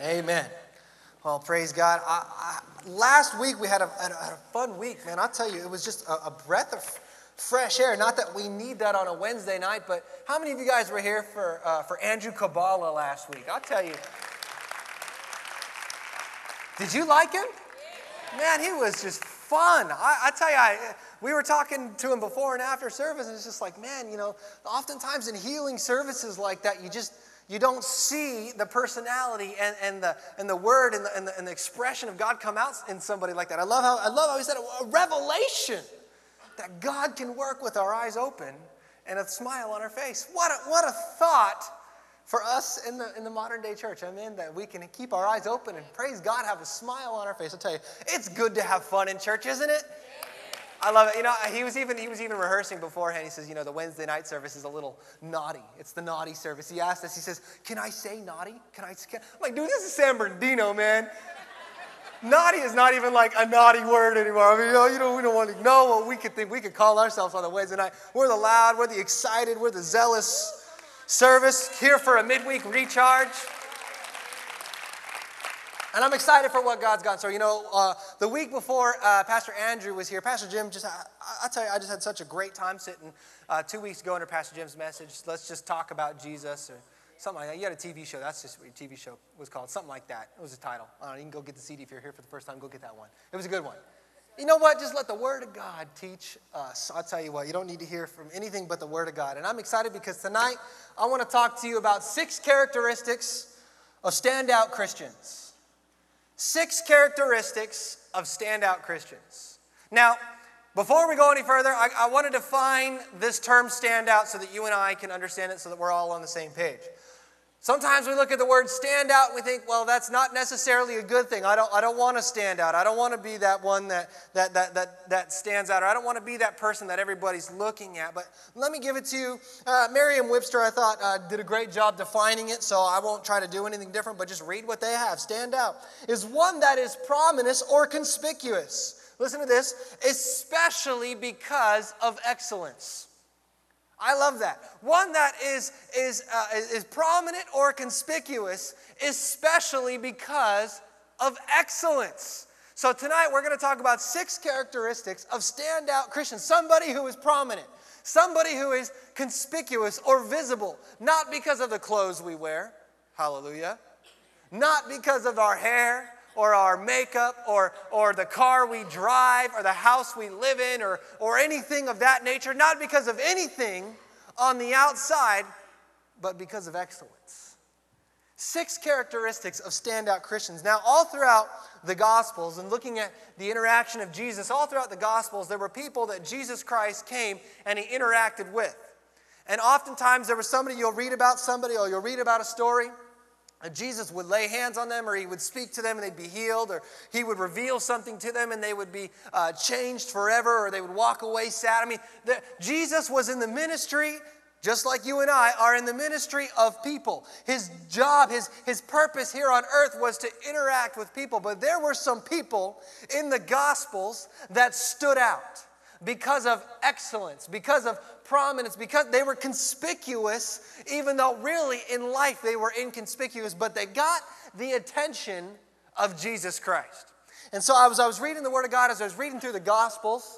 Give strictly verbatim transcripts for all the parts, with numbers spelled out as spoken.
Amen. Well, praise God. I, I, last week we had a, had a, had a fun week, man. I'll tell you, it was just a, a breath of fresh air. Not that we need that on a Wednesday night, but how many of you guys were here for uh, for Andrew Kabbalah last week? I'll tell you. Did you like him? Man, he was just fun. I, I tell you, I, we were talking to him before and after service, and it's just like, man, you know, oftentimes in healing services like that, you just You don't see the personality and, and the and the word and the, and the and the expression of God come out in somebody like that. I love how I love how he said it, a revelation that God can work with our eyes open and a smile on our face. What a, what a thought for us in the in the modern day church. I mean, that we can keep our eyes open and praise God, have a smile on our face. I'll tell you, it's good to have fun in church, isn't it? I love it. You know, he was even he was even rehearsing beforehand. He says, you know, the Wednesday night service is a little naughty. It's the naughty service. He asked us, he says, can I say naughty? Can I? Can? I'm like, dude, this is San Bernardino, man. Naughty is not even like a naughty word anymore. I mean, you know, you know we don't want to know what we could think. We could call ourselves on the Wednesday night. We're the loud, we're the excited, we're the zealous service here for a midweek recharge. And I'm excited for what God's got. So, you know, uh, the week before uh, Pastor Andrew was here, Pastor Jim, just I, I tell you, I just had such a great time sitting uh, two weeks ago under Pastor Jim's message. Let's just talk about Jesus or something like that. You had a T V show. That's just what your T V show was called. Something like that. It was the title. I don't know, you can go get the C D if you're here for the first time. Go get that one. It was a good one. You know what? Just let the Word of God teach us. I'll tell you what, you don't need to hear from anything but the Word of God. And I'm excited because tonight I want to talk to you about six characteristics of standout Christians. Six characteristics of standout Christians. Now, before we go any further, I, I want to define this term standout so that you and I can understand it so that we're all on the same page. Sometimes we look at the word standout and we think, well, that's not necessarily a good thing. I don't, I don't want to stand out. I don't want to be that one that, that, that, that, that stands out. Or I don't want to be that person that everybody's looking at. But let me give it to you. Uh, Merriam-Webster, I thought, uh, did a great job defining it, so I won't try to do anything different, but just read what they have. Stand out is one that is prominent or conspicuous. Listen to this. Especially because of excellence. I love that. One that is, is, uh, is prominent or conspicuous, especially because of excellence. So tonight we're going to talk about six characteristics of standout Christians. Somebody who is prominent. Somebody who is conspicuous or visible. Not because of the clothes we wear. Hallelujah. Not because of our hair or our makeup, or, or the car we drive, or the house we live in, or, or anything of that nature. Not because of anything on the outside, but because of excellence. Six characteristics of standout Christians. Now, all throughout the Gospels, and looking at the interaction of Jesus, all throughout the Gospels, there were people that Jesus Christ came and he interacted with. And oftentimes there was somebody you'll read about, somebody, or you'll read about a story, Jesus would lay hands on them, or he would speak to them and they'd be healed, or he would reveal something to them and they would be uh, changed forever, or they would walk away sad. I mean, the, Jesus was in the ministry, just like you and I are in the ministry of people. His job, his, his purpose here on earth was to interact with people. But there were some people in the Gospels that stood out because of excellence, because of prominence, because they were conspicuous, even though really in life they were inconspicuous, but they got the attention of Jesus Christ. And so I was, I was reading the Word of God as I was reading through the Gospels.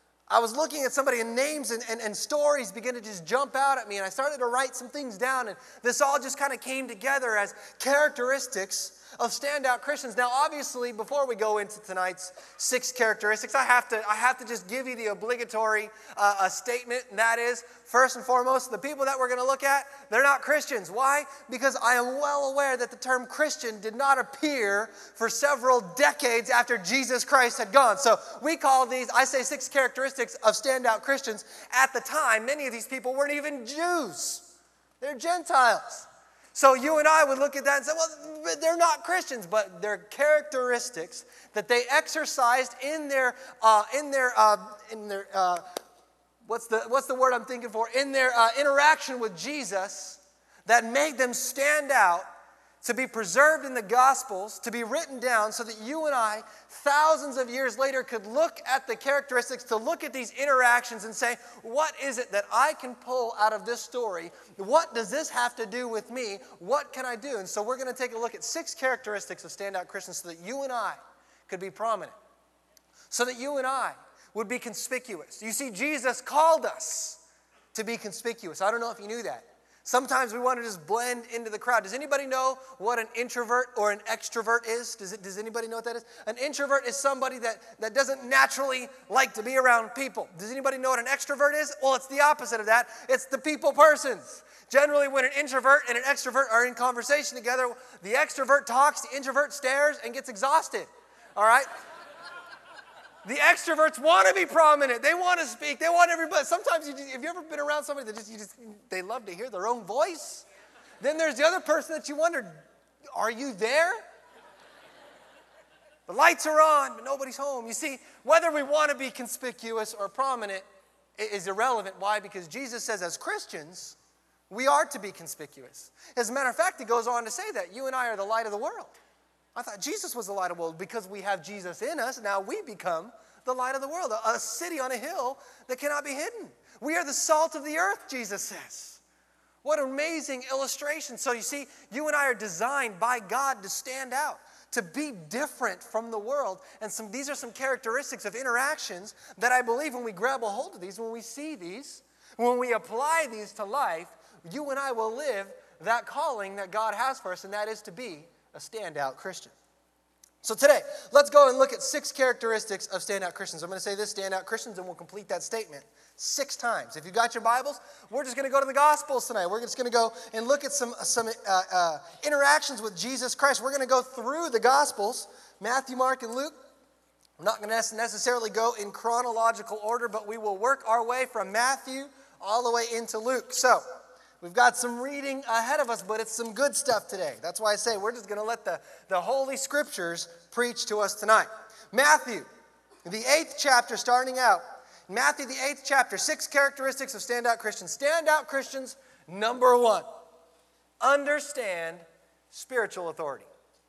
I was looking at somebody and names and, and, and stories began to just jump out at me, and I started to write some things down, and this all just kind of came together as characteristics of standout Christians. Now, obviously, before we go into tonight's six characteristics, I have to I have to just give you the obligatory uh, a statement, and that is, first and foremost, the people that we're going to look at, they're not Christians. Why? Because I am well aware that the term Christian did not appear for several decades after Jesus Christ had gone. So we call these, I say six characteristics of standout Christians. At the time, many of these people weren't even Jews. They're Gentiles. So you and I would look at that and say, well, they're not Christians, but they're characteristics that they exercised in their, uh, in their, uh, in their, uh, what's the what's the word I'm thinking for? In their uh, interaction with Jesus, that made them stand out to be preserved in the Gospels, to be written down so that you and I, thousands of years later, could look at the characteristics, to look at these interactions and say, what is it that I can pull out of this story? What does this have to do with me? What can I do? And so we're going to take a look at six characteristics of standout Christians so that you and I could be prominent, so that you and I would be conspicuous. You see, Jesus called us to be conspicuous. I don't know if you knew that. Sometimes we want to just blend into the crowd. Does anybody know what an introvert or an extrovert is? Does, it, does anybody know what that is? An introvert is somebody that, that doesn't naturally like to be around people. Does anybody know what an extrovert is? Well, it's the opposite of that. It's the people persons. Generally, when an introvert and an extrovert are in conversation together, the extrovert talks, the introvert stares, and gets exhausted. All right? The extroverts want to be prominent. They want to speak. They want everybody. Sometimes, you just, have you ever been around somebody that just, you just, they love to hear their own voice? Then there's the other person that you wonder, are you there? The lights are on, but nobody's home. You see, whether we want to be conspicuous or prominent is irrelevant. Why? Because Jesus says as Christians, we are to be conspicuous. As a matter of fact, he goes on to say that you and I are the light of the world. I thought Jesus was the light of the world. Because we have Jesus in us, now we become the light of the world, a, a city on a hill that cannot be hidden. We are the salt of the earth, Jesus says. What an amazing illustration. So you see, you and I are designed by God to stand out, to be different from the world. And some, these are some characteristics of interactions that I believe when we grab a hold of these, when we see these, when we apply these to life, you and I will live that calling that God has for us, and that is to be a standout Christian. So today, let's go and look at six characteristics of standout Christians. I'm going to say this, standout Christians, and we'll complete that statement six times. If you've got your Bibles, we're just going to go to the Gospels tonight. We're just going to go and look at some, some uh, uh, interactions with Jesus Christ. We're going to go through the Gospels, Matthew, Mark, and Luke. I'm not going to necessarily go in chronological order, but we will work our way from Matthew all the way into Luke. So, we've got some reading ahead of us, but it's some good stuff today. That's why I say we're just going to let the, the Holy Scriptures preach to us tonight. Matthew, the eighth chapter, starting out. Matthew, the eighth chapter, six characteristics of standout Christians. Standout Christians, number one, understand spiritual authority.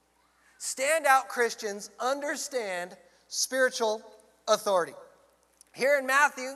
Standout Christians understand spiritual authority. Here in Matthew,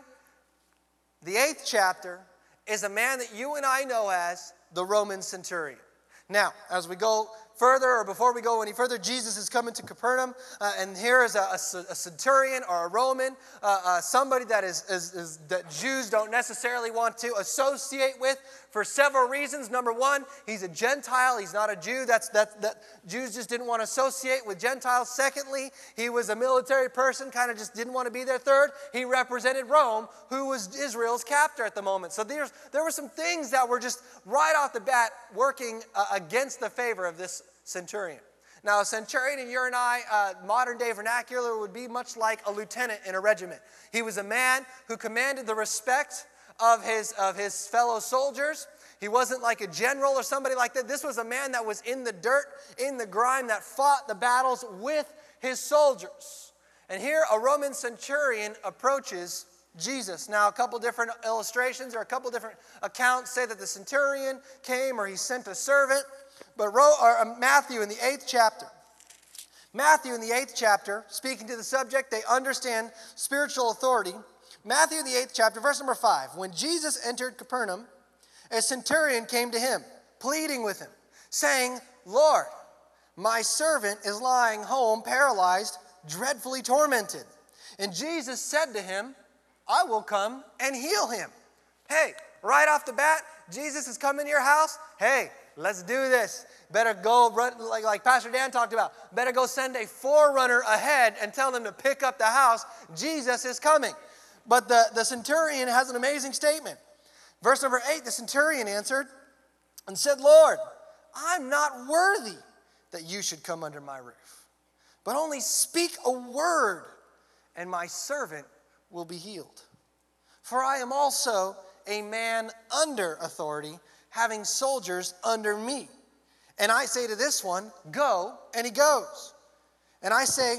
the eighth chapter, is a man that you and I know as the Roman centurion. Now, as we go further, or before we go any further, Jesus is coming to Capernaum, uh, and here is a, a, a centurion or a Roman, uh, uh, somebody that is, is, is that Jews don't necessarily want to associate with for several reasons. Number one, he's a Gentile. He's not a Jew. That's that that Jews just didn't want to associate with Gentiles. Secondly, he was a military person, kind of just didn't want to be there. Third, he represented Rome, who was Israel's captor at the moment. So there's, there were some things that were just right off the bat working uh, against the favor of this centurion. Now, a centurion in your and I, uh, modern day vernacular, would be much like a lieutenant in a regiment. He was a man who commanded the respect of his, of his fellow soldiers. He wasn't like a general or somebody like that. This was a man that was in the dirt, in the grime, that fought the battles with his soldiers. And here a Roman centurion approaches Jesus. Now, a couple different illustrations or a couple different accounts say that the centurion came or he sent a servant. But or Matthew in the eighth chapter, Matthew in the eighth chapter, speaking to the subject, they understand spiritual authority. Matthew in the eighth chapter, verse number five. When Jesus entered Capernaum, a centurion came to him, pleading with him, saying, Lord, my servant is lying home, paralyzed, dreadfully tormented. And Jesus said to him, I will come and heal him. Hey, right off the bat, Jesus is coming to your house. Hey, let's do this. Better go run, like, like Pastor Dan talked about. Better go send a forerunner ahead and tell them to pick up the house. Jesus is coming. But the, the centurion has an amazing statement. Verse number eight, the centurion answered and said, Lord, I'm not worthy that you should come under my roof. But only speak a word, and my servant will be healed. For I am also a man under authority, having soldiers under me. And I say to this one, go, and he goes. And I say,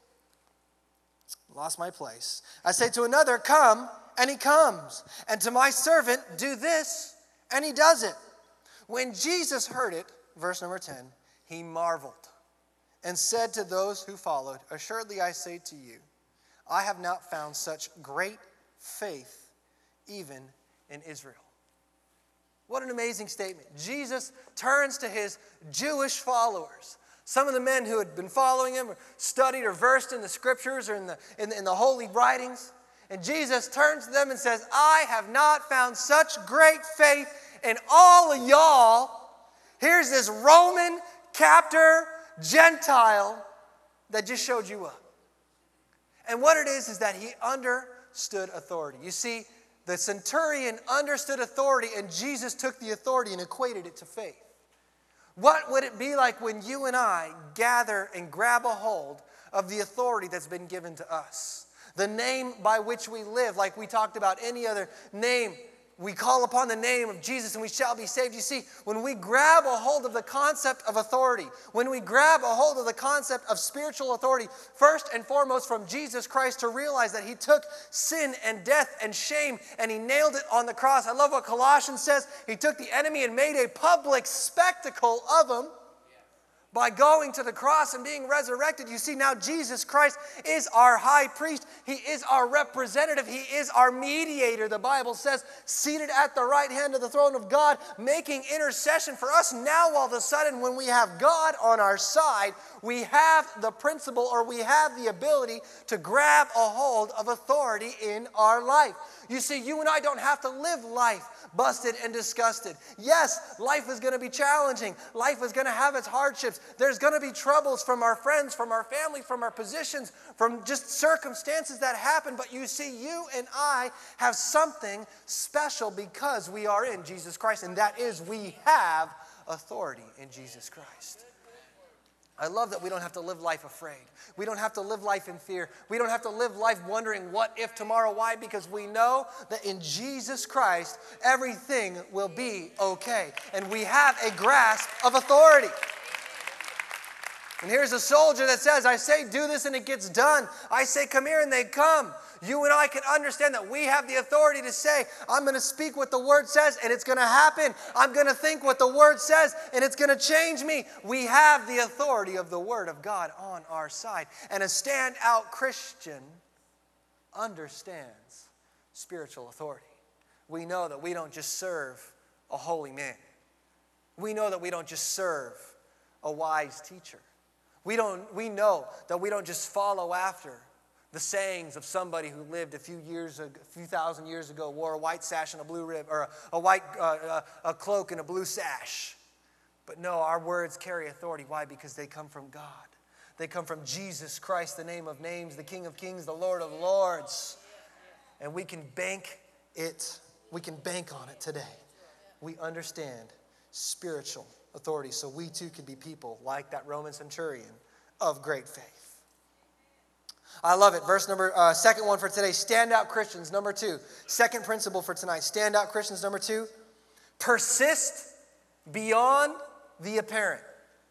lost my place. I say to another, come, and he comes. And to my servant, do this, and he does it. When Jesus heard it, verse number ten, he marveled and said to those who followed, "Assuredly I say to you, I have not found such great faith even in Israel." What an amazing statement. Jesus turns to his Jewish followers, some of the men who had been following him, or studied or versed in the scriptures or in the, in the, in the holy writings. And Jesus turns to them and says, "I have not found such great faith in all of y'all. Here's this Roman captor, Gentile, that just showed you up." And what it is is that he understood authority. You see, the centurion understood authority, and Jesus took the authority and equated it to faith. What would it be like when you and I gather and grab a hold of the authority that's been given to us? The name by which we live, like we talked about any other name. We call upon the name of Jesus and we shall be saved. You see, when we grab a hold of the concept of authority, when we grab a hold of the concept of spiritual authority, first and foremost from Jesus Christ, to realize that he took sin and death and shame and he nailed it on the cross. I love what Colossians says. He took the enemy and made a public spectacle of him. By going to the cross and being resurrected. You see, now Jesus Christ is our high priest. He is our representative. He is our mediator, the Bible says, seated at the right hand of the throne of God, making intercession for us. Now, all of a sudden, when we have God on our side, we have the principle, or we have the ability to grab a hold of authority in our life. You see, you and I don't have to live life busted and disgusted. Yes, life is going to be challenging. Life is going to have its hardships. There's going to be troubles from our friends, from our family, from our positions, from just circumstances that happen. But you see, you and I have something special because we are in Jesus Christ, and that is we have authority in Jesus Christ. I love that we don't have to live life afraid. We don't have to live life in fear. We don't have to live life wondering what if tomorrow. Why? Because we know that in Jesus Christ, everything will be okay. And we have a grasp of authority. And here's a soldier that says, I say do this and it gets done. I say come here and they come. You and I can understand that we have the authority to say, I'm going to speak what the Word says and it's going to happen. I'm going to think what the Word says and it's going to change me. We have the authority of the Word of God on our side. And a standout Christian understands spiritual authority. We know that we don't just serve a holy man. We know that we don't just serve a wise teacher. We don't. We know that we don't just follow after the sayings of somebody who lived a few years, a few thousand years ago, wore a white sash and a blue rib, or a, a white uh, a cloak and a blue sash. But no, our words carry authority. Why? Because they come from God. They come from Jesus Christ, the name of names, the King of kings, the Lord of lords. And we can bank it. We can bank on it today. We understand spiritual authority, so we too can be people like that Roman centurion of great faith. I love it. Verse number, uh, second one for today, standout Christians, number two. Second principle for tonight, standout Christians, number two, persist beyond the apparent.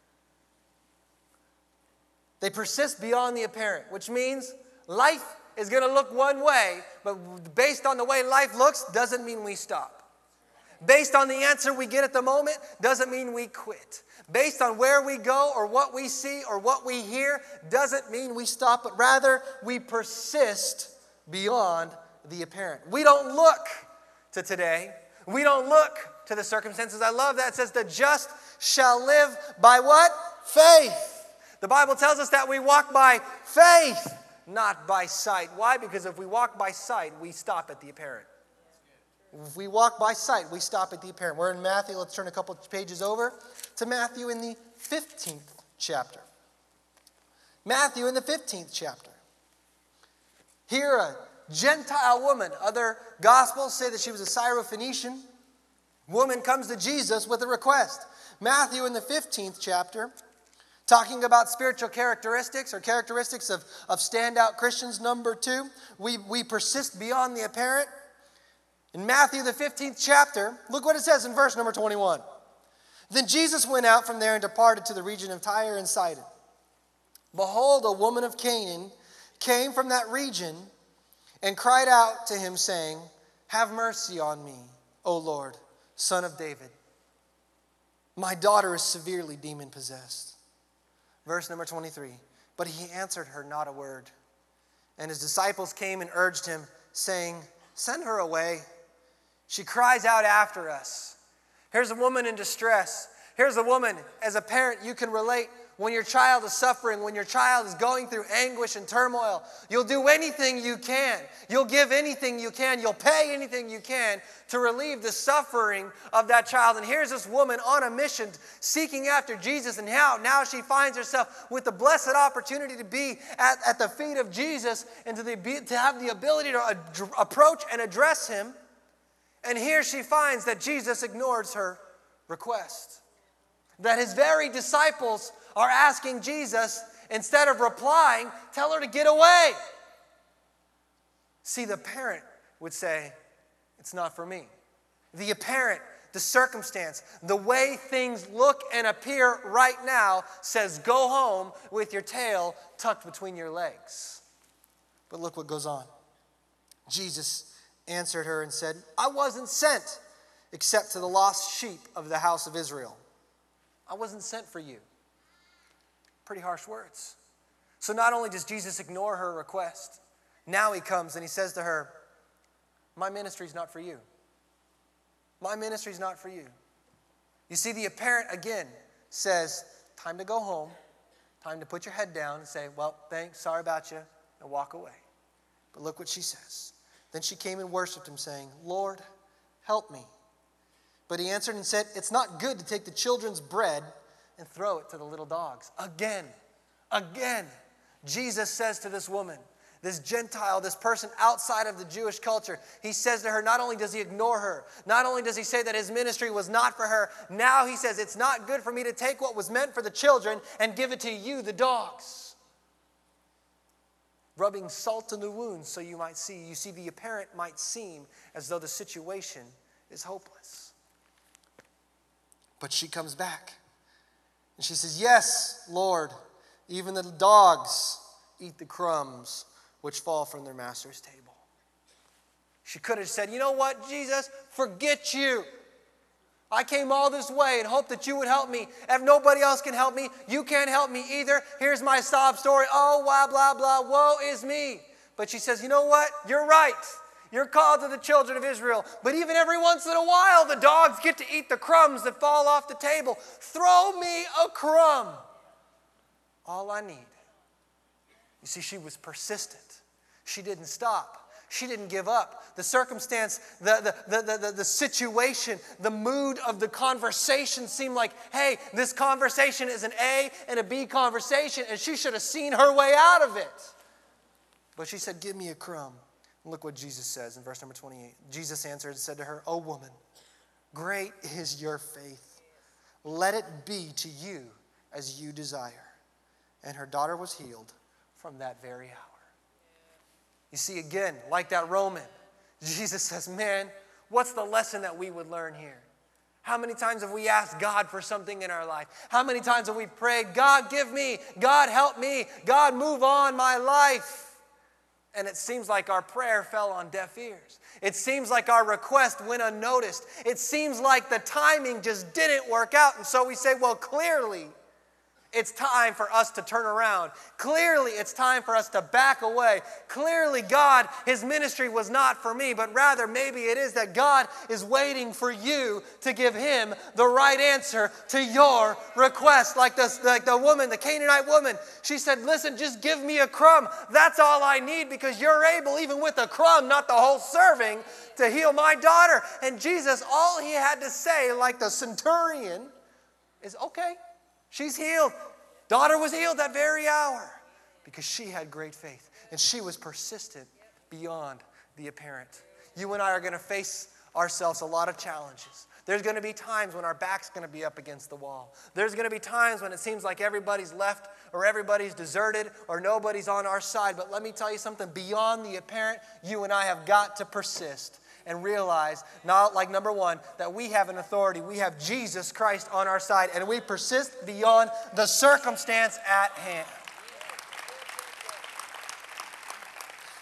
They persist beyond the apparent, which means life is going to look one way, but based on the way life looks, doesn't mean we stop. Based on the answer we get at the moment, doesn't mean we quit. Based on where we go or what we see or what we hear, doesn't mean we stop, but rather we persist beyond the apparent. We don't look to today. We don't look to the circumstances. I love that. It says the just shall live by what? Faith. The Bible tells us that we walk by faith, not by sight. Why? Because if we walk by sight, we stop at the apparent. If we walk by sight, we stop at the apparent. We're in Matthew. Let's turn a couple pages over to Matthew in the fifteenth chapter. Matthew in the fifteenth chapter. Here, a Gentile woman, other Gospels say that she was a Syrophoenician woman, comes to Jesus with a request. Matthew in the fifteenth chapter, talking about spiritual characteristics or characteristics of, of standout Christians. Number two, we, we persist beyond the apparent. In Matthew, the fifteenth chapter, look what it says in verse number twenty-one. Then Jesus went out from there and departed to the region of Tyre and Sidon. Behold, a woman of Canaan came from that region and cried out to him, saying, Have mercy on me, O Lord, Son of David. My daughter is severely demon-possessed. Verse number twenty-three. But he answered her not a word. And his disciples came and urged him, saying, send her away. She cries out after us. Here's a woman in distress. Here's a woman, as a parent, you can relate. When your child is suffering, when your child is going through anguish and turmoil, you'll do anything you can. You'll give anything you can. You'll pay anything you can to relieve the suffering of that child. And here's this woman on a mission seeking after Jesus. And how now she finds herself with the blessed opportunity to be at, at the feet of Jesus and to, the, to have the ability to ad- approach and address him. And here she finds that Jesus ignores her request. That his very disciples are asking Jesus, instead of replying, tell her to get away. See, the parent would say, it's not for me. The parent, the circumstance, the way things look and appear right now says, go home with your tail tucked between your legs. But look what goes on. Jesus answered her and said, I wasn't sent except to the lost sheep of the house of Israel. I wasn't sent for you. Pretty harsh words. So not only does Jesus ignore her request, now he comes and he says to her, my ministry is not for you. My ministry is not for you. You see, the parent again says, time to go home, time to put your head down and say, well, thanks, sorry about you, and walk away. But look what she says. Then she came and worshiped him, saying, Lord, help me. But he answered and said, it's not good to take the children's bread and throw it to the little dogs. Again, again, Jesus says to this woman, this Gentile, this person outside of the Jewish culture, he says to her, not only does he ignore her, not only does he say that his ministry was not for her, now he says, it's not good for me to take what was meant for the children and give it to you, the dogs. Rubbing salt in the wounds so you might see. You see, the apparent might seem as though the situation is hopeless. But she comes back. And she says, yes, Lord, even the dogs eat the crumbs which fall from their master's table. She could have said, you know what, Jesus, forget you. I came all this way and hoped that you would help me. If nobody else can help me, you can't help me either. Here's my sob story. Oh, blah, blah, blah. Woe is me. But she says, you know what? You're right. You're called to the children of Israel. But even every once in a while, the dogs get to eat the crumbs that fall off the table. Throw me a crumb. All I need. You see, she was persistent. She didn't stop. She didn't give up. The circumstance, the, the, the, the, the situation, the mood of the conversation seemed like, hey, this conversation is an A and a B conversation, and she should have seen her way out of it. But she said, give me a crumb. Look what Jesus says in verse number twenty-eight. Jesus answered and said to her, O woman, great is your faith. Let it be to you as you desire. And her daughter was healed from that very hour. You see, again, like that Roman, Jesus says, man, what's the lesson that we would learn here? How many times have we asked God for something in our life? How many times have we prayed, God, give me, God, help me, God, move on my life? And it seems like our prayer fell on deaf ears. It seems like our request went unnoticed. It seems like the timing just didn't work out. And so we say, well, clearly, it's time for us to turn around. Clearly, it's time for us to back away. Clearly, God, his ministry was not for me, but rather maybe it is that God is waiting for you to give him the right answer to your request. Like, this, like the woman, the Canaanite woman, she said, listen, just give me a crumb. That's all I need because you're able, even with a crumb, not the whole serving, to heal my daughter. And Jesus, all he had to say, like the centurion, is okay. She's healed. Daughter was healed that very hour because she had great faith and she was persistent beyond the apparent. You and I are going to face ourselves a lot of challenges. There's going to be times when our back's going to be up against the wall. There's going to be times when it seems like everybody's left or everybody's deserted or nobody's on our side. But let me tell you something, beyond the apparent, you and I have got to persist and realize, not like number one, that we have an authority. We have Jesus Christ on our side, and we persist beyond the circumstance at hand.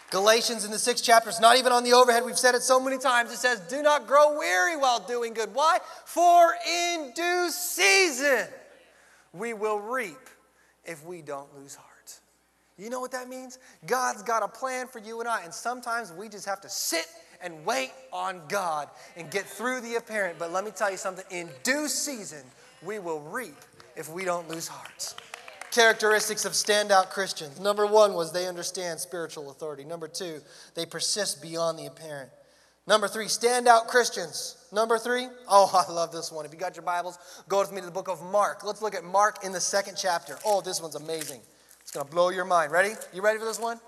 Galatians in the sixth chapter, it's not even on the overhead. We've said it so many times. It says, do not grow weary while doing good. Why? For in due season we will reap if we don't lose heart. You know what that means? God's got a plan for you and I, and sometimes we just have to sit and wait on God and get through the apparent. But let me tell you something. In due season, we will reap if we don't lose heart. Characteristics of standout Christians. Number one was they understand spiritual authority. Number two, they persist beyond the apparent. Number three, standout Christians. Number three, oh, I love this one. If you got your Bibles, go with me to the book of Mark. Let's look at Mark in the second chapter. Oh, this one's amazing. It's going to blow your mind. Ready? You ready for this one?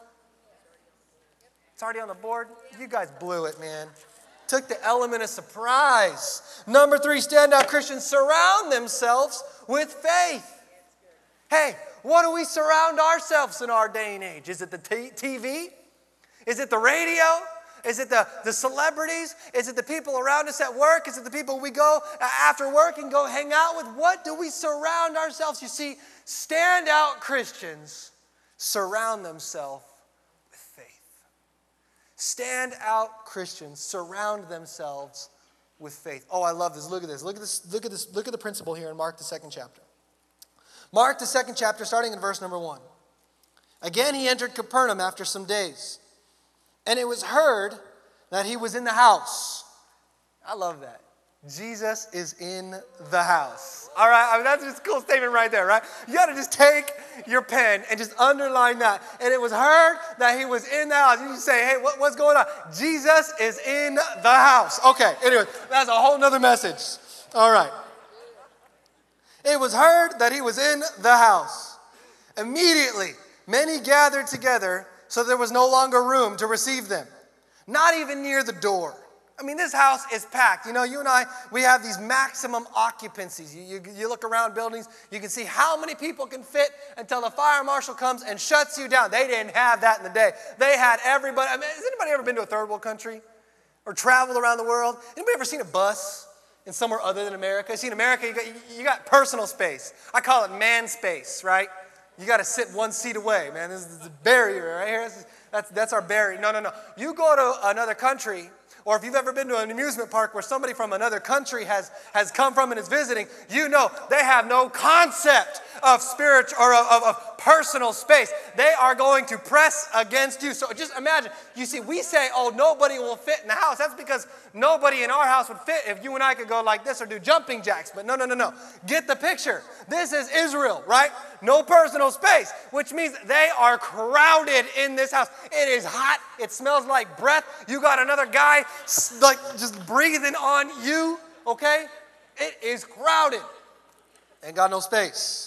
It's already on the board. You guys blew it, man. Took the element of surprise. Number three, standout Christians surround themselves with faith. Hey, what do we surround ourselves in our day and age? Is it the t- TV? Is it the radio? Is it the, the celebrities? Is it the people around us at work? Is it the people we go after work and go hang out with? What do we surround ourselves? You see, standout Christians surround themselves with faith. Standout Christians surround themselves with faith. Oh, I love this. Look at this. Look at this. Look at this. Look at the principle here in Mark, the second chapter. Mark, the second chapter, starting in verse number one. Again, he entered Capernaum after some days, and it was heard that he was in the house. I love that. Jesus is in the house. All right, I mean, that's just a cool statement right there, right? You got to just take your pen and just underline that. And it was heard that he was in the house. You just say, hey, what, what's going on? Jesus is in the house. Okay, anyway, that's a whole nother message. All right. It was heard that he was in the house. Immediately, many gathered together, so there was no longer room to receive them, not even near the door. I mean, this house is packed. You know, you and I, we have these maximum occupancies. You, you, you look around buildings, you can see how many people can fit until the fire marshal comes and shuts you down. They didn't have that in the day. They had everybody. I mean, has anybody ever been to a third world country or traveled around the world? Anybody ever seen a bus in somewhere other than America? See, in America, you got, you got personal space. I call it man space, right? You got to sit one seat away, man. This is the barrier right here. Is, that's, that's our barrier. No, no, no. You go to another country, or if you've ever been to an amusement park where somebody from another country has, has come from and is visiting, you know they have no concept of spiritual or of, of, of personal space. They are going to press against you. So just imagine, you see, we say, oh, nobody will fit in the house. That's because nobody in our house would fit if you and I could go like this or do jumping jacks. But no, no, no, no. Get the picture. This is Israel, right? No personal space, which means they are crowded in this house. It is hot. It smells like breath. You got another guy like just breathing on you, okay? It is crowded. Ain't got no space.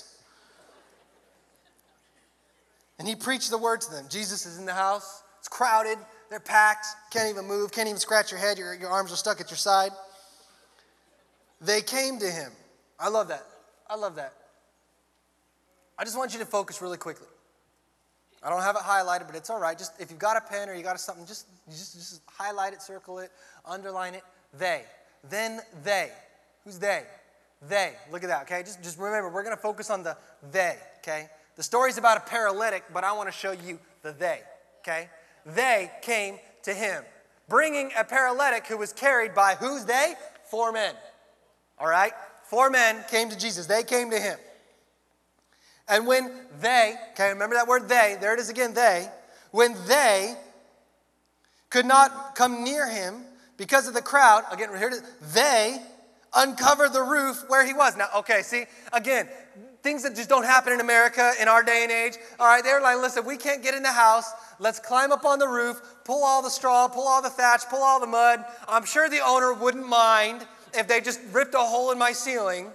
And he preached the word to them. Jesus is in the house. It's crowded. They're packed. Can't even move. Can't even scratch your head. Your, your arms are stuck at your side. They came to him. I love that. I love that. I just want you to focus really quickly. I don't have it highlighted, but it's all right. Just if you've got a pen or you got something, just, just, just highlight it, circle it, underline it. They. Then they. Who's they? They. Look at that, okay? Just, just remember, we're going to focus on the they, okay? The story's about a paralytic, but I want to show you the they, okay? They came to him, bringing a paralytic who was carried by who's they? Four men, all right? Four men came to Jesus. They came to him. And when they, okay, remember that word they, there it is again, they, when they could not come near him because of the crowd, again, here it is, they uncovered the roof where he was. Now, okay, see, again, things that just don't happen in America in our day and age. All right, they're like, listen, we can't get in the house. Let's climb up on the roof, pull all the straw, pull all the thatch, pull all the mud. I'm sure the owner wouldn't mind if they just ripped a hole in my ceiling.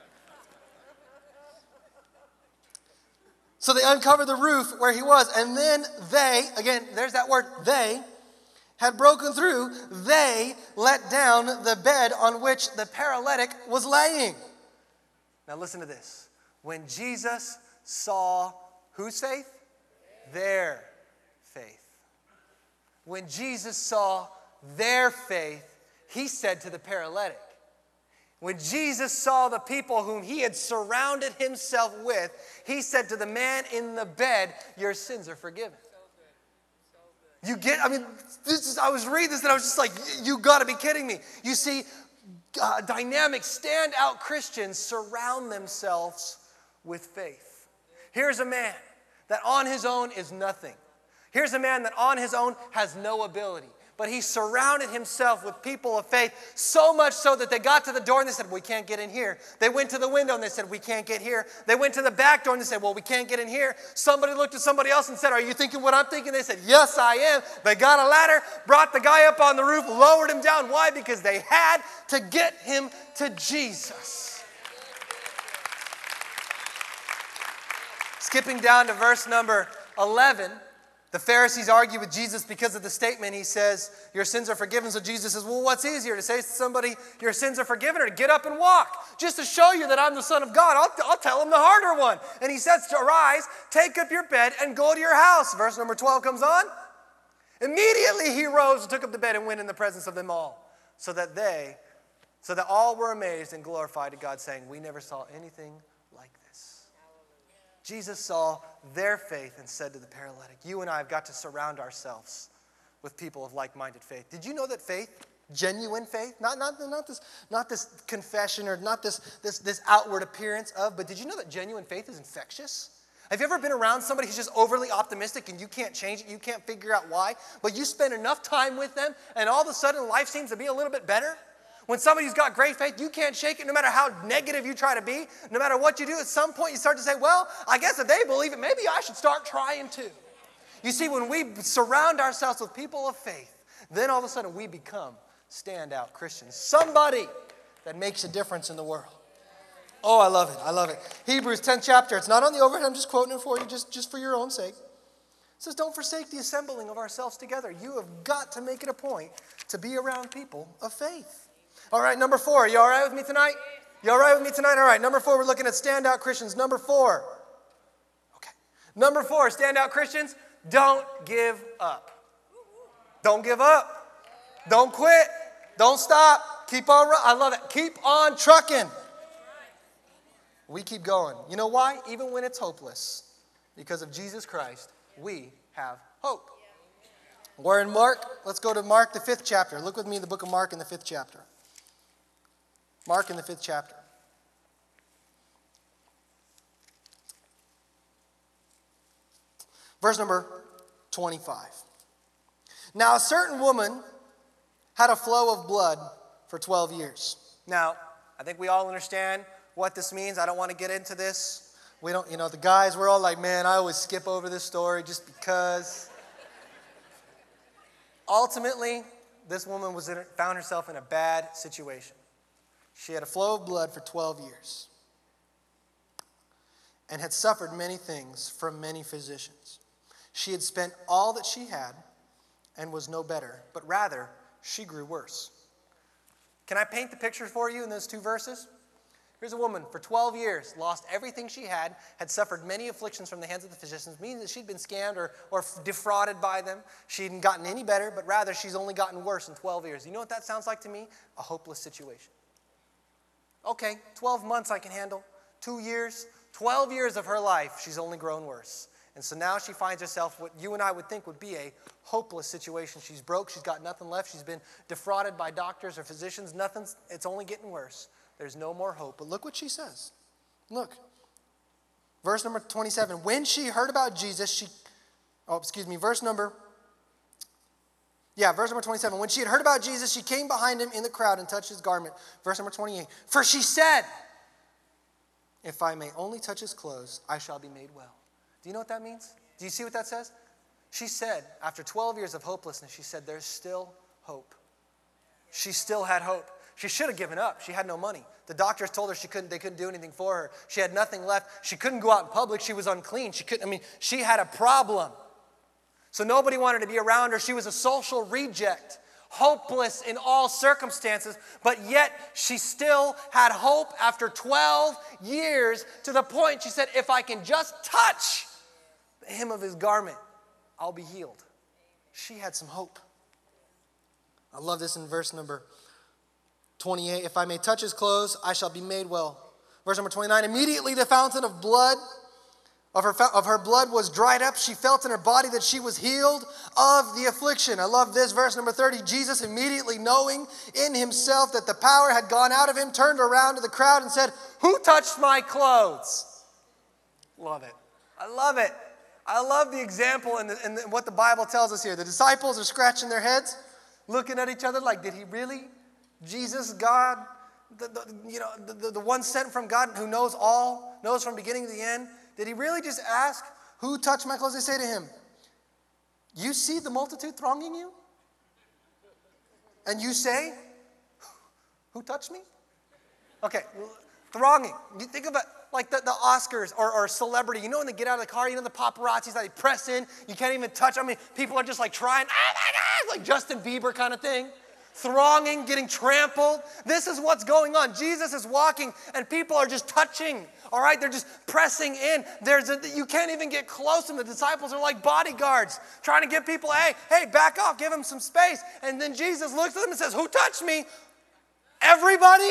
So they uncovered the roof where he was, and then they, again, there's that word, they, had broken through. They let down the bed on which the paralytic was laying. Now listen to this. When Jesus saw whose faith? Their faith. When Jesus saw their faith, he said to the paralytic, when Jesus saw the people whom he had surrounded himself with, he said to the man in the bed, your sins are forgiven. You get, I mean, this is, I was reading this and I was just like, you got to be kidding me. You see, uh, dynamic, standout Christians surround themselves with faith. Here's a man that on his own is nothing. Here's a man that on his own has no ability. But he surrounded himself with people of faith, so much so that they got to the door and they said, we can't get in here. They went to the window and they said, we can't get here. They went to the back door and they said, well, we can't get in here. Somebody looked at somebody else and said, are you thinking what I'm thinking? They said, yes, I am. They got a ladder, brought the guy up on the roof, lowered him down. Why? Because they had to get him to Jesus. Skipping down to verse number eleven. The Pharisees argue with Jesus because of the statement. He says, your sins are forgiven. So Jesus says, well, what's easier, to say to somebody, your sins are forgiven, or to get up and walk? Just to show you that I'm the Son of God, I'll, I'll tell him the harder one. And he says to arise, take up your bed, and go to your house. Verse number twelve comes on. Immediately he rose and took up the bed and went in the presence of them all, so that they, so that all were amazed and glorified to God, saying, we never saw anything like this. Jesus saw their faith and said to the paralytic, you and I have got to surround ourselves with people of like-minded faith. Did you know that faith, genuine faith, not, not, not, this, not this confession or not this, this, this outward appearance of, but did you know that genuine faith is infectious? Have you ever been around somebody who's just overly optimistic and you can't change it, you can't figure out why, but you spend enough time with them and all of a sudden life seems to be a little bit better? When somebody's got great faith, you can't shake it no matter how negative you try to be, no matter what you do. At some point, you start to say, well, I guess if they believe it, maybe I should start trying too. You see, when we surround ourselves with people of faith, then all of a sudden we become standout Christians. Somebody that makes a difference in the world. Oh, I love it. I love it. Hebrews tenth chapter. It's not on the overhead. I'm just quoting it for you just, just for your own sake. It says, don't forsake the assembling of ourselves together. You have got to make it a point to be around people of faith. All right, number four. Are you all right with me tonight? You all right with me tonight? All right, number four, we're looking at standout Christians. Number four. Okay. Number four, standout Christians, don't give up. Don't give up. Don't quit. Don't stop. Keep on, I love it. Keep on trucking. We keep going. You know why? Even when it's hopeless, because of Jesus Christ, we have hope. We're in Mark. Let's go to Mark, the fifth chapter. Look with me in the book of Mark in the fifth chapter. Mark in the fifth chapter. Verse number twenty-five. Now a certain woman had a flow of blood for twelve years. Now, I think we all understand what this means. I don't want to get into this. We don't, you know, the guys, we're all like, man, I always skip over this story just because. Ultimately, this woman was in, found herself in a bad situation. She had a flow of blood for twelve years and had suffered many things from many physicians. She had spent all that she had and was no better, but rather she grew worse. Can I paint the picture for you in those two verses? Here's a woman for twelve years, lost everything she had, had suffered many afflictions from the hands of the physicians, meaning that she'd been scammed or, or defrauded by them. She hadn't gotten any better, but rather she's only gotten worse in twelve years. You know what that sounds like to me? A hopeless situation. Okay, twelve months I can handle. Two years, twelve years of her life, she's only grown worse. And so now she finds herself what you and I would think would be a hopeless situation. She's broke, she's got nothing left, she's been defrauded by doctors or physicians, nothing's, it's only getting worse. There's no more hope. But look what she says. Look. Verse number twenty-seven. When she heard about Jesus, she, oh, excuse me, verse number, yeah, verse number twenty-seven. When she had heard about Jesus, she came behind him in the crowd and touched his garment. Verse number twenty-eight. For she said, if I may only touch his clothes, I shall be made well. Do you know what that means? Do you see what that says? She said, after twelve years of hopelessness, she said, there's still hope. She still had hope. She should have given up. She had no money. The doctors told her she couldn't, they couldn't do anything for her. She had nothing left. She couldn't go out in public. She was unclean. She couldn't, I mean, she had a problem. So nobody wanted to be around her. She was a social reject, hopeless in all circumstances, but yet she still had hope after twelve years, to the point she said, if I can just touch the hem of his garment, I'll be healed. She had some hope. I love this in verse number twenty-eight, if I may touch his clothes, I shall be made well. Verse number twenty-nine, immediately the fountain of blood, of her, of her blood was dried up. She felt in her body that she was healed of the affliction. I love this, verse number thirty. Jesus, immediately knowing in himself that the power had gone out of him, turned around to the crowd and said, "Who touched my clothes?" Love it. I love it. I love the example and, the, and the, what the Bible tells us here. The disciples are scratching their heads, looking at each other like, did he really? Jesus, God, the, the, you know, the, the, the one sent from God who knows all, knows from beginning to the end. Did he really just ask, who touched my clothes? They say to him, you see the multitude thronging you? And you say, who touched me? Okay, thronging. You think about like the, the Oscars or, or celebrity. You know when they get out of the car, you know the paparazzis that they press in, you can't even touch. I mean, people are just like trying, oh my God, like Justin Bieber kind of thing. Thronging, getting trampled. This is what's going on. Jesus is walking and people are just touching. All right, they're just pressing in. There's a, you can't even get close, and the disciples are like bodyguards trying to get people, hey, hey, back off, give them some space. And then Jesus looks at them and says, who touched me? Everybody?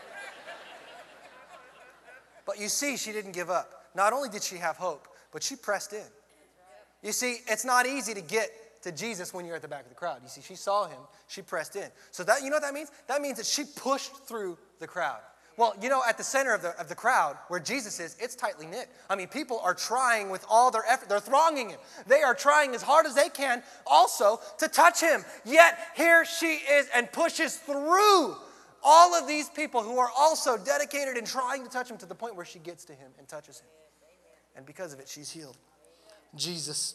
But you see, she didn't give up. Not only did she have hope, but she pressed in. You see, it's not easy to get to Jesus when you're at the back of the crowd. You see, she saw him, she pressed in. So that, you know what that means? That means that she pushed through the crowd. Well, you know, at the center of the, of the crowd, where Jesus is, it's tightly knit. I mean, people are trying with all their effort. They're thronging him. They are trying as hard as they can also to touch him. Yet, here she is and pushes through all of these people who are also dedicated in trying to touch him to the point where she gets to him and touches him. And because of it, she's healed. Jesus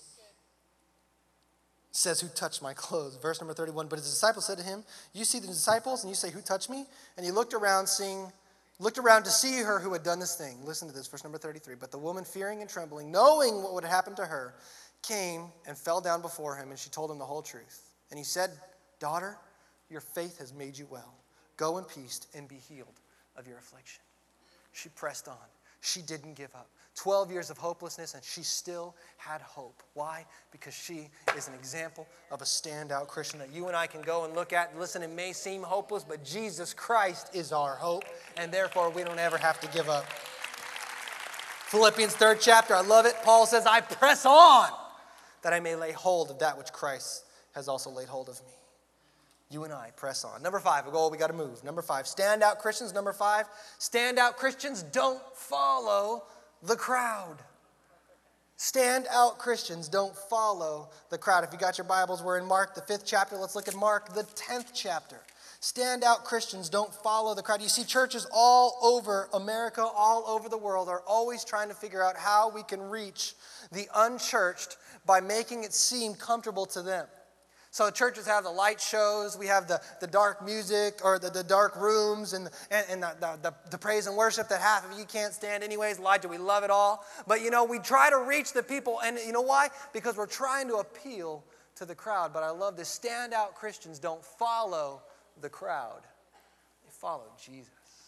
says, who touched my clothes? Verse number thirty-one, but his disciples said to him, you see the disciples and you say, who touched me? And he looked around, seeing, looked around to see her who had done this thing. Listen to this, verse number thirty-three. But the woman, fearing and trembling, knowing what would happen to her, came and fell down before him, and she told him the whole truth. And he said, daughter, your faith has made you well. Go in peace and be healed of your affliction. She pressed on. She didn't give up. twelve years of hopelessness, and she still had hope. Why? Because she is an example of a standout Christian that you and I can go and look at. And listen, it may seem hopeless, but Jesus Christ is our hope, and therefore we don't ever have to give up. Philippians third chapter, I love it. Paul says, I press on that I may lay hold of that which Christ has also laid hold of me. You and I press on. Number five, we go, we got to move. Number five, standout Christians. Number five, standout Christians don't follow the crowd. Standout Christians don't follow the crowd. If you got your Bibles, we're in Mark, the fifth chapter. Let's look at Mark, the tenth chapter. Standout Christians don't follow the crowd. You see, churches all over America, all over the world, are always trying to figure out how we can reach the unchurched by making it seem comfortable to them. So churches have the light shows, we have the, the dark music or the, the dark rooms and, and, and the, the, the, the praise and worship that half of you can't stand anyways. Elijah, we love it all. But you know, we try to reach the people, and you know why? Because we're trying to appeal to the crowd. But I love this, standout Christians don't follow the crowd. They follow Jesus.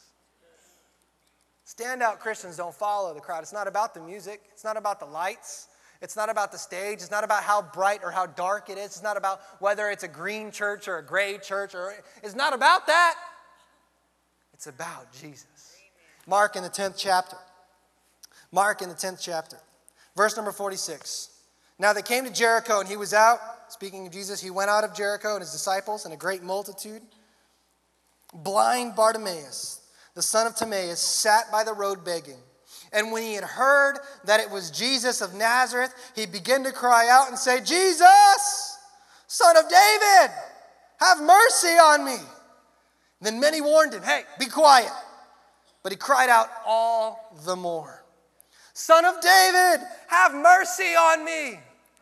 Standout Christians don't follow the crowd. It's not about the music. It's not about the lights. It's not about the stage. It's not about how bright or how dark it is. It's not about whether it's a green church or a gray church. Or it's not about that. It's about Jesus. Mark in the tenth chapter. Mark in the tenth chapter. Verse number forty-six. Now they came to Jericho, and he was out. Speaking of Jesus, he went out of Jericho and his disciples and a great multitude. Blind Bartimaeus, the son of Timaeus, sat by the road begging. And when he had heard that it was Jesus of Nazareth, he began to cry out and say, Jesus, Son of David, have mercy on me. Then many warned him, hey, be quiet. But he cried out all the more, Son of David, have mercy on me.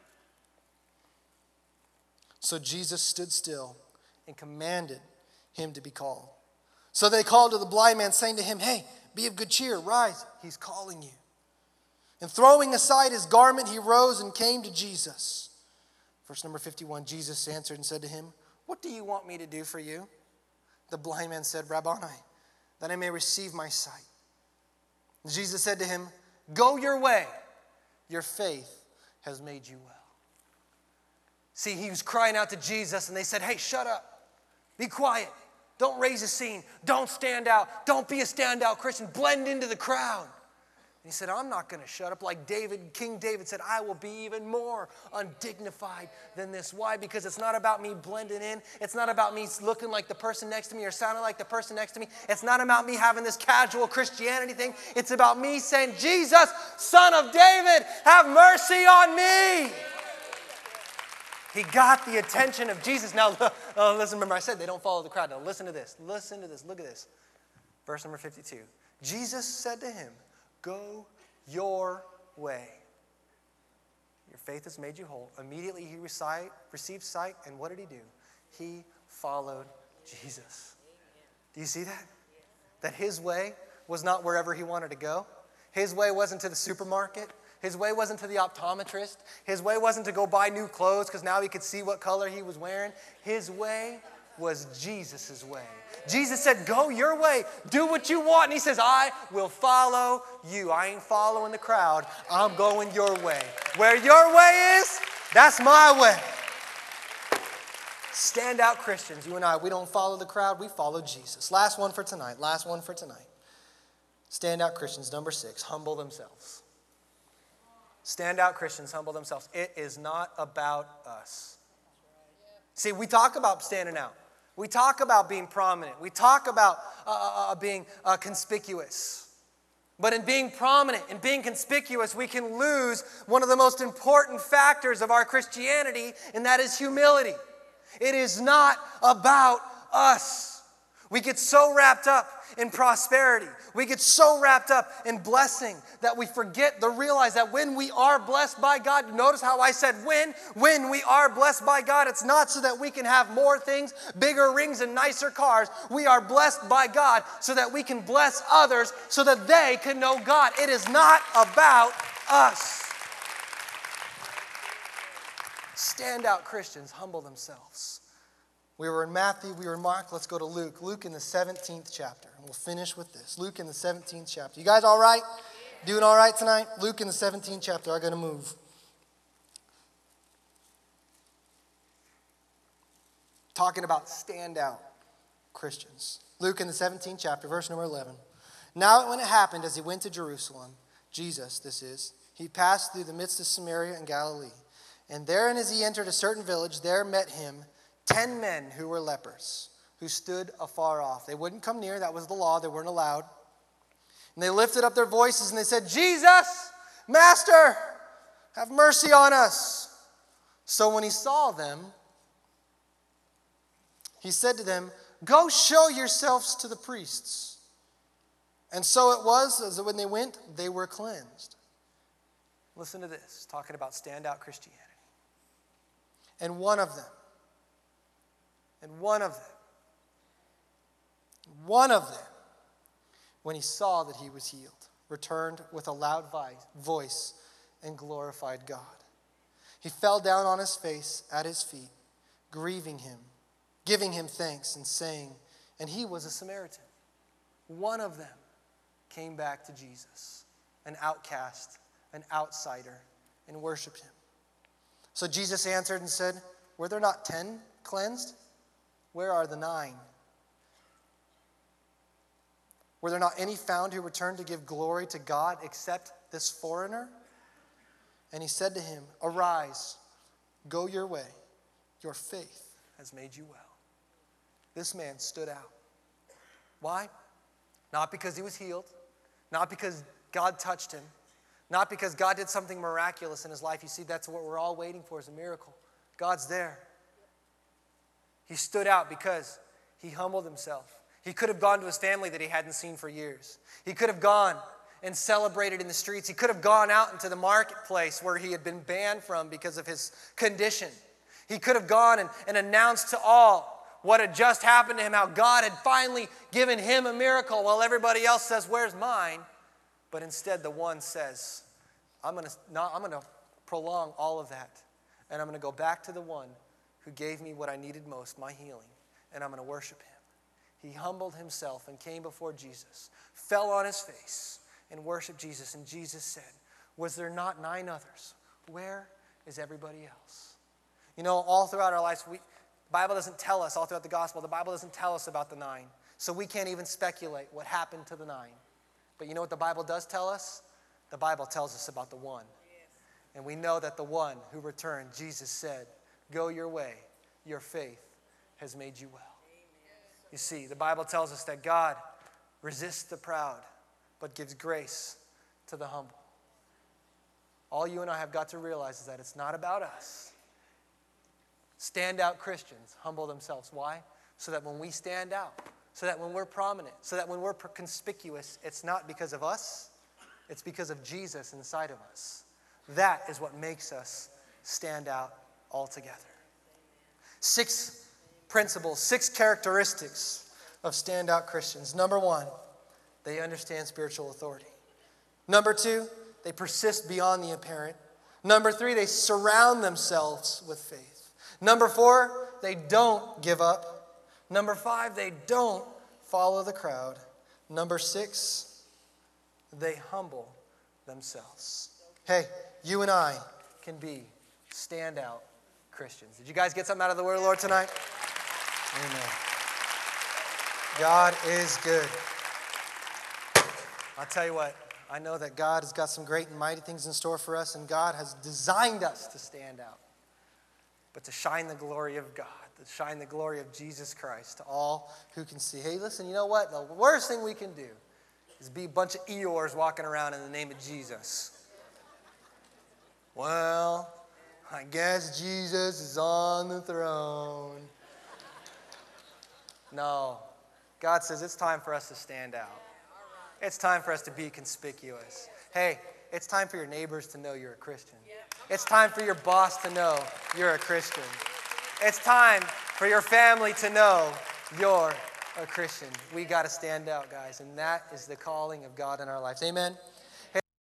So Jesus stood still and commanded him to be called. So they called to the blind man, saying to him, hey, be of good cheer, rise, he's calling you. And throwing aside his garment, he rose and came to Jesus. Verse number fifty-one, Jesus answered and said to him, what do you want me to do for you? The blind man said, Rabboni, that I may receive my sight. And Jesus said to him, go your way, your faith has made you well. See, he was crying out to Jesus, and they said, hey, shut up, be quiet. Don't raise a scene. Don't stand out. Don't be a standout Christian. Blend into the crowd. And he said, I'm not going to shut up. Like David, King David said, I will be even more undignified than this. Why? Because it's not about me blending in. It's not about me looking like the person next to me or sounding like the person next to me. It's not about me having this casual Christianity thing. It's about me saying, Jesus, Son of David, have mercy on me. He got the attention of Jesus. Now, oh, listen, remember I said they don't follow the crowd. Now listen to this. Listen to this. Look at this. Verse number fifty-two. Jesus said to him, go your way. Your faith has made you whole. Immediately he recite, received sight, and what did he do? He followed Jesus. Do you see that? That his way was not wherever he wanted to go. His way wasn't to the supermarket. His way wasn't to the optometrist. His way wasn't to go buy new clothes because now he could see what color he was wearing. His way was Jesus' way. Jesus said, go your way. Do what you want. And he says, I will follow you. I ain't following the crowd. I'm going your way. Where your way is, that's my way. Standout Christians, you and I, we don't follow the crowd. We follow Jesus. Last one for tonight. Last one for tonight. Standout Christians, number six, humble themselves. Standout Christians humble themselves. It is not about us. See, we talk about standing out. We talk about being prominent. We talk about uh, uh, being uh, conspicuous. But in being prominent and being conspicuous, we can lose one of the most important factors of our Christianity, and that is humility. It is not about us. We get so wrapped up in prosperity. We get so wrapped up in blessing that we forget to realize that when we are blessed by God, notice how I said when, when we are blessed by God, it's not so that we can have more things, bigger rings and nicer cars. We are blessed by God so that we can bless others so that they can know God. It is not about us. Standout Christians humble themselves. We were in Matthew, we were in Mark, let's go to Luke. Luke in the seventeenth chapter, and we'll finish with this. Luke in the seventeenth chapter. You guys all right? Doing all right tonight? Luke in the seventeenth chapter, I'm going to move. Talking about standout Christians. Luke in the seventeenth chapter, verse number eleven. Now when it happened, as he went to Jerusalem, Jesus, this is, he passed through the midst of Samaria and Galilee. And therein as he entered a certain village, there met him ten men who were lepers, who stood afar off. They wouldn't come near. That was the law. They weren't allowed. And they lifted up their voices and they said, Jesus, Master, have mercy on us. So when he saw them, he said to them, go show yourselves to the priests. And so it was, as when they went, they were cleansed. Listen to this, talking about standout Christianity. And one of them, And one of them, one of them, when he saw that he was healed, returned with a loud voice and glorified God. He fell down on his face at his feet, grieving him, giving him thanks and saying, and he was a Samaritan. One of them came back to Jesus, an outcast, an outsider, and worshiped him. So Jesus answered and said, were there not ten cleansed? Where are the nine? Were there not any found who returned to give glory to God except this foreigner? And he said to him, arise, go your way. Your faith has made you well. This man stood out. Why? Not because he was healed, not because God touched him, not because God did something miraculous in his life. You see, that's what we're all waiting for, is a miracle. God's there. He stood out because he humbled himself. He could have gone to his family that he hadn't seen for years. He could have gone and celebrated in the streets. He could have gone out into the marketplace where he had been banned from because of his condition. He could have gone and, and announced to all what had just happened to him, how God had finally given him a miracle while everybody else says, where's mine? But instead the one says, I'm going to not, I'm going to prolong all of that, and I'm going to go back to the one who gave me what I needed most, my healing, and I'm going to worship him. He humbled himself and came before Jesus, fell on his face, and worshiped Jesus. And Jesus said, was there not nine others? Where is everybody else? You know, all throughout our lives, we, the Bible doesn't tell us, all throughout the gospel, the Bible doesn't tell us about the nine. So we can't even speculate what happened to the nine. But you know what the Bible does tell us? the Bible tells us about the one. And we know that the one who returned, Jesus said, go your way, your faith has made you well. You see, the Bible tells us that God resists the proud, but gives grace to the humble. All you and I have got to realize is that it's not about us. Standout Christians humble themselves. Why? So that when we stand out, so that when we're prominent, so that when we're conspicuous, it's not because of us, it's because of Jesus inside of us. That is what makes us stand out altogether. Six principles, six characteristics of standout Christians. Number one, they understand spiritual authority. Number two, they persist beyond the apparent. Number three, they surround themselves with faith. Number four, they don't give up. Number five, they don't follow the crowd. Number six, they humble themselves. Hey, you and I can be standout Christians. Did you guys get something out of the word of the Lord tonight? Amen. God is good. I'll tell you what, I know that God has got some great and mighty things in store for us, and God has designed us to stand out, but to shine the glory of God, to shine the glory of Jesus Christ to all who can see. Hey, listen, you know what? The worst thing we can do is be a bunch of Eeyores walking around in the name of Jesus. Well, I guess Jesus is on the throne. No. God says it's time for us to stand out. It's time for us to be conspicuous. Hey, it's time for your neighbors to know you're a Christian. It's time for your boss to know you're a Christian. It's time for your family to know you're a Christian. We got to stand out, guys, and that is the calling of God in our lives. Amen.